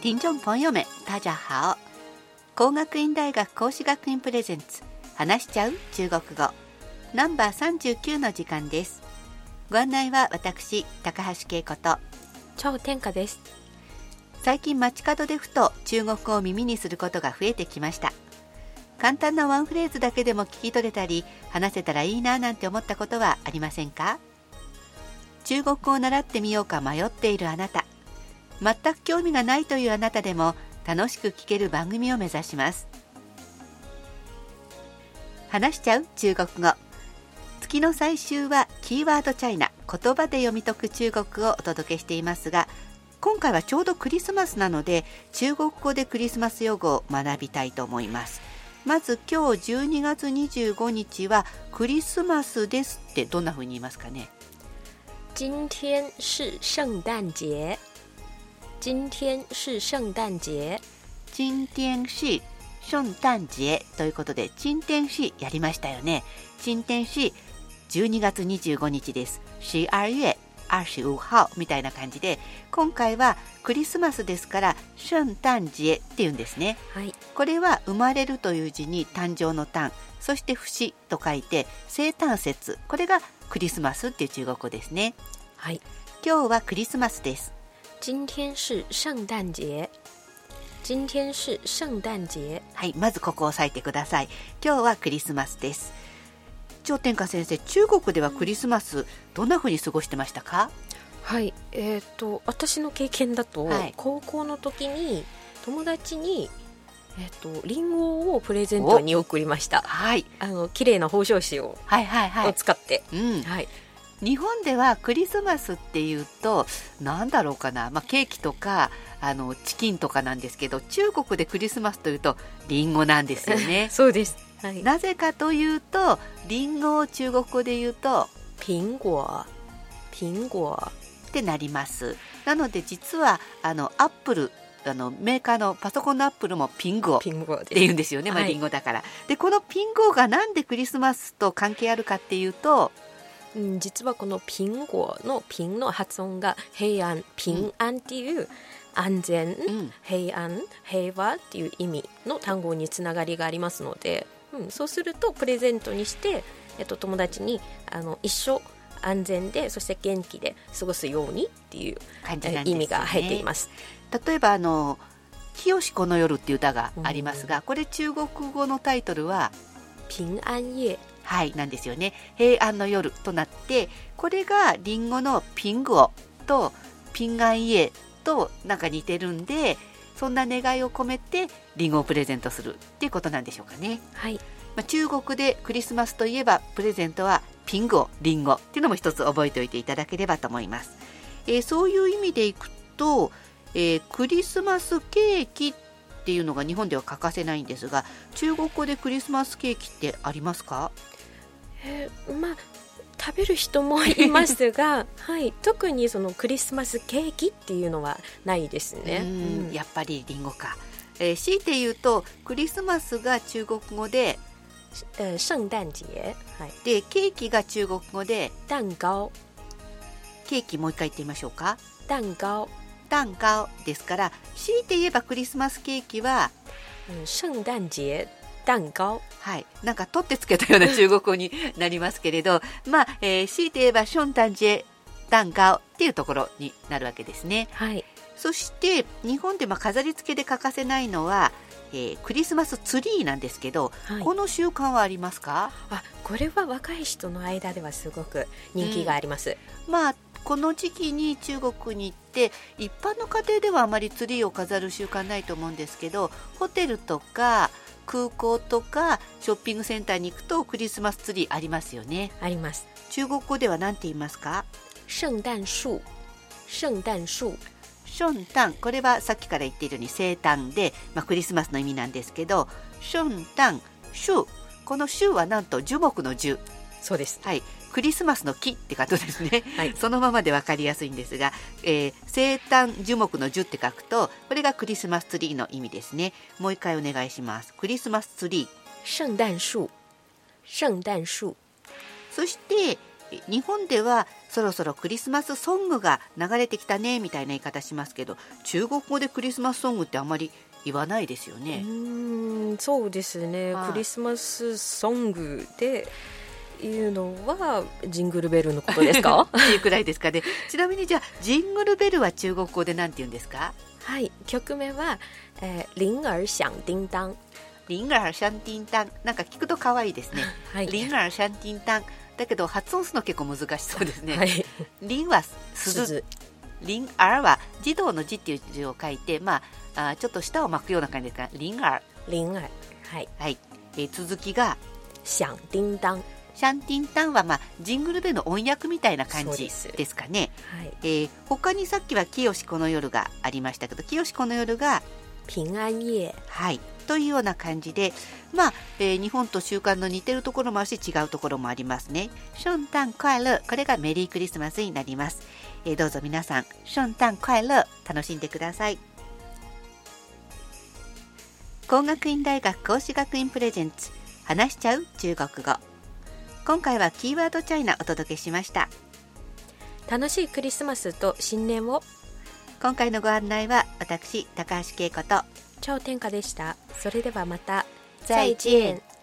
听众朋友们大家好。工学院大学講師学院プレゼンツ話しちゃう中国語ナンバー39の時間です。ご案内は私高橋恵子と超天下です。 最近街角でふと中国語を耳にすることが増えてきました。簡単なワンフレーズだけでも聞き取れたり話せたらいいななんて思ったことはありませんか？中国語を習ってみようか迷っているあなた、全く興味がないというあなたでも楽しく聞ける番組を目指します。話しちゃう中国語、月の最終はキーワードチャイナ、言葉で読み解く中国語をお届けしていますが、今回はちょうどクリスマスなので中国語でクリスマス用語を学びたいと思います。まず今日12月25日はクリスマスですってどんな風に言いますかね？ 今天是聖誕節。今天是聖誕節。 今天是聖誕節ということで、今天是やりましたよね。今天是12月25日です。12月25号みたいな感じで、今回はクリスマスですから聖誕節っていうんですね。 はい、 これは生まれるという字に誕生の誕、そして節と書いて生誕節、これがクリスマスっていう中国語ですね。 はい、 今日はクリスマスです。 今天是聖誕節。今天是聖誕節。 はい、まずここを押さえてください。今日はクリスマスです。張天下先生、中国ではクリスマスどんな風に過ごしてましたか？ はい、私の経験だと、 はい、 高校の時に友達にリンゴをプレゼントに送りました。 はい、 綺麗な包装紙を、を使って、はい、 日本ではクリスマスっていうとなんだろうかな、ケーキとかチキンとかなんですけど、中国でクリスマスというとリンゴなんですよね。 そうです、はい、 なぜかというとリンゴを中国語で言うと蘋果ってなります。なので実はアップルメーカーのパソコンのアップルもピンゴって言うんですよね。リンゴだから、でこのピンゴがなんでクリスマスと関係あるかっていうと、 実はこのピンゴのピンの発音が平安、平安っていう安全、平安、平和っていう意味の単語につながりがありますので、そうするとプレゼントにして、友達に一生安全でそして元気で過ごすようにっていう感じなんですよね。 意味が入っています。 例えば清しこの夜っていう歌がありますが、これ中国語のタイトルは平安夜、 はい、なんですよね。平安の夜となって、これがリンゴのピンゴとピンアンイエとなんか似てるんで、そんな願いを込めてリンゴをプレゼントするっていうことなんでしょうかね。 はい、 中国でクリスマスといえばプレゼントはピンゴ、リンゴっていうのも一つ覚えておいていただければと思います。そういう意味でいくと、クリスマスケーキっていうのが日本では欠かせないんですが、中国語でクリスマスケーキってありますか？ 食べる人もいますが、はい、特にそのクリスマスケーキっていうのはないですね。 やっぱりリンゴか。強いて言うとクリスマスが中国語で聖誕節、はい、 でケーキが中国語で蛋糕。 ケーキもう一回言ってみましょうか。 蛋糕ですから、強いて言えばクリスマスケーキは聖誕節蛋糕、 はい、なんか取ってつけたような中国語になりますけれど強いて言えば聖誕節蛋糕っていうところになるわけですね。 はい、 そして日本で飾り付けで欠かせないのは、クリスマスツリーなんですけど、はい、この習慣はありますか？ これは若い人の間ではすごく人気があります。 この時期に中国に行って一般の家庭ではあまりツリーを飾る習慣ないと思うんですけど、ホテルとか空港とかショッピングセンターに行くとクリスマスツリーありますよね。 あります。 中国語では何て言いますか？ 聖誕樹。聖誕、これはさっきから言っているように生誕で、クリスマスの意味なんですけど、聖誕樹、この樹はなんと樹木の樹。 そうです、 はい、クリスマスの木ってことですね、 はい、 そのままで分かりやすいんですが、生誕樹木の樹って書くと、これがクリスマスツリーの意味ですね。もう一回お願いします。クリスマスツリー、 聖誕樹。 そして、 日本ではそろそろクリスマスソングが流れてきたねみたいな言い方しますけど、中国語でクリスマスソングってあんまり言わないですよね。 そうですね、クリスマスソングでいうのはジングルベルのことですかっていうくらいですかね。ちなみにじゃあジングルベルは中国語でなんて言うんですか？ はい、曲名は、铃儿響叮当。 铃儿響叮当、なんか聞くと可愛いですね、 はい、 鈴兒響叮当だけど発音するの結構難しそうですね、 はい、 鈴は鈴、鈴兒は児童の字っていう字を書いて、まあ、ちょっと舌を巻くような感じですから鈴兒、 はい、 はい、続きが響叮当。 シャンティンタンは、ジングルベルの音訳みたいな感じですかね。はい、他にさっきは清しこの夜がありましたけど、清しこの夜が平安夜、 はい、というような感じで、日本と習慣の似てるところもあるし違うところもありますね。聖誕快乐、これがメリークリスマスになります。どうぞ皆さん聖誕快乐楽しんでください。工学院大学孔子学院プレゼンツ話しちゃう中国語。今回はキーワードチャイナお届けしました。 楽しいクリスマスと新年を。 今回のご案内は私高橋恵子と超天下でした。それではまた。 再見。